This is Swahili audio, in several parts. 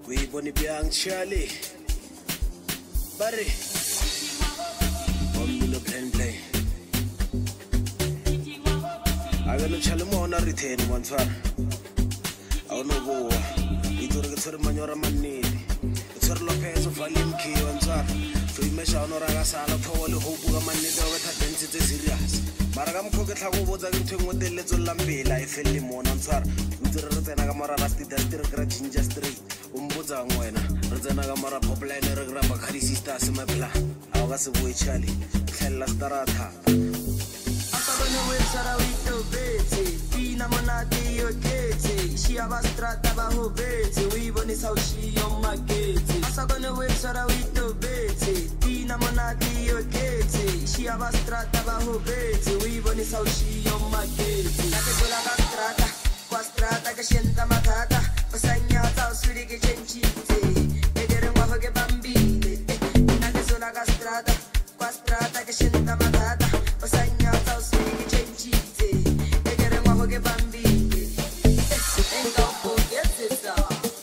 Boni Biang Charlie Barry Omino play I got no chalimona retain one far I don't know it will get to the manora manid it's a Lopez of Valim Key one far so you measure on Ragasala Towel Hobu Manida with a density serious Maragam Kokata was a little with the little lambe like Felimon on far with the Rotanamara Rasti Delta Ginger Street Umbuza Mwena, Razanaga Mara Popline, Ragaba Karisista Simapla, Awasa Boy Charlie, Tella Starata. Asabano Sarawito Bete, Pina Monati, your gate, she abastrata bajo bete, we boni saushi on my gate. Asabano Sarawito Bete, Pina Monati, your gate, she abastrata bajo bete, we boni saushi on my gate. Nakesola Gastrata, Quastrata, Cashenta Matata. Pasanya tau suri ke cencite Edere mwaho ke bambile Nake sola castrata Quastrata ke shenta matata Pasanya tau suri ke cencite Edere mwaho ke bambile Enga ufo geteta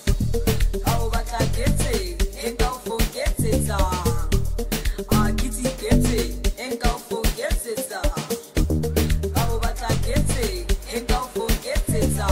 Au bata gete Enga ufo geteta Kiti gete Enga ufo geteta Au bata gete Enga ufo geteta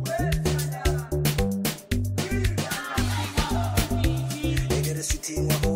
Sitting